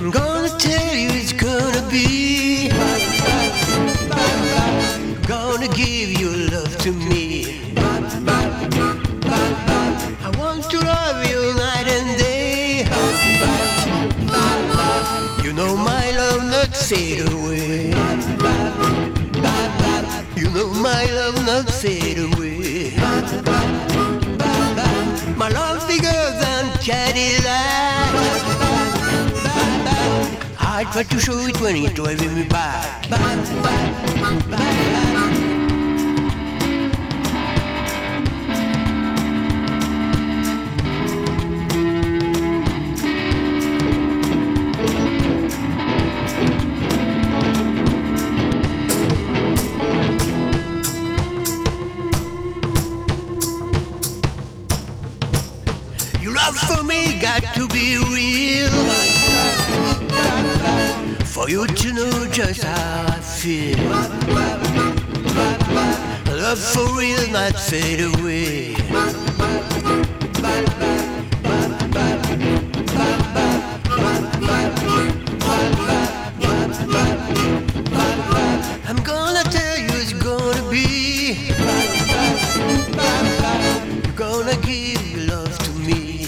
I'm gonna tell you it's gonna be. Gonna give your love to me. I want to love you night and day. You know my love not fade away. You know my love not fade away. My love bigger than Cadillac. I try to show it when it's driving me back. Your love for me got to be real, for you to know just how I feel. Love for real, not fade away. I'm gonna tell you it's gonna be. You're gonna give your love to me.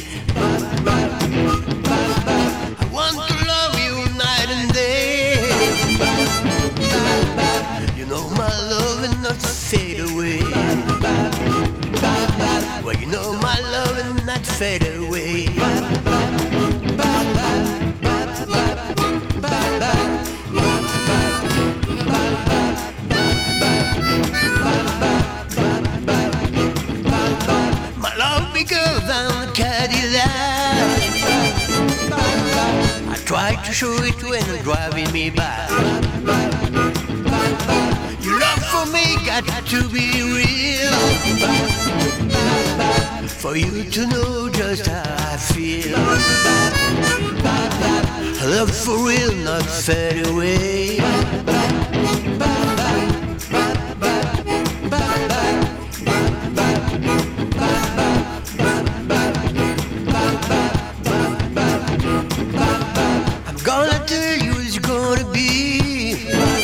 I want to love you night and day. You know my love will not fade away. Well, you know my love will not fade away. My love bigger than Cadillac. I try to show it when you're driving me back. Your love for me got to be real, for you to know just how I feel. Love for real, not fade away. I'm gonna tell you it's gonna be.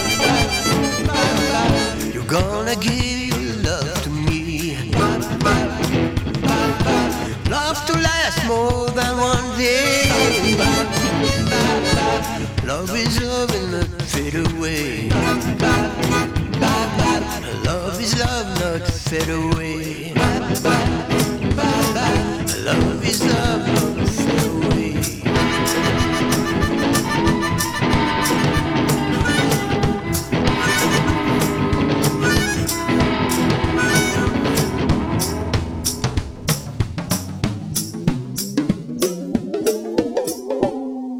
You're gonna give your love to me. Love to last more than one day. Love is love and not fade away. Love is love, not fade away. Love is love, not